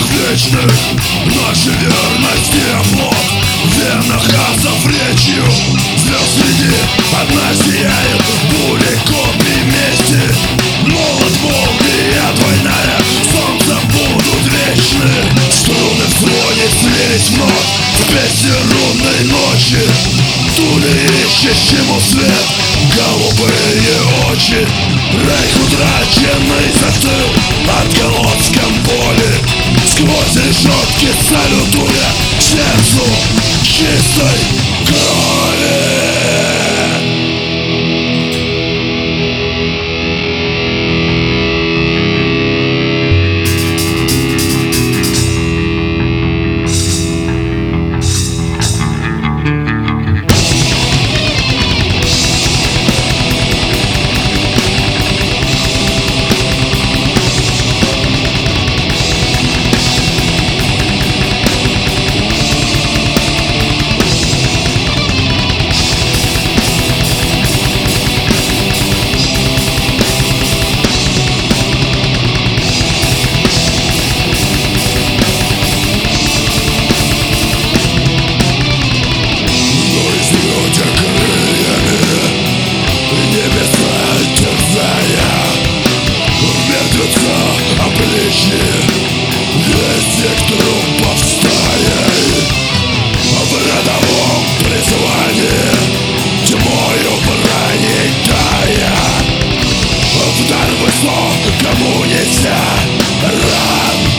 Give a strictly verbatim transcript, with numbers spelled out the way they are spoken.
вечных, наша верность и оплот. В венах асов речью звезд среди одна сияет, пули, копий мести. Молот, волны и двойная солнцем будут вечны. Струны в звоне слились вновь в песне рунной ночи. Тули ищешь ему свет, голубые очи. Рейх утраченный застыл от голодском боли. Сквозь решетки салютуя к сердцу чистой крови. Везде трупов стаей, в родовом призвании тьмою проникая, в дар высокому неся рано.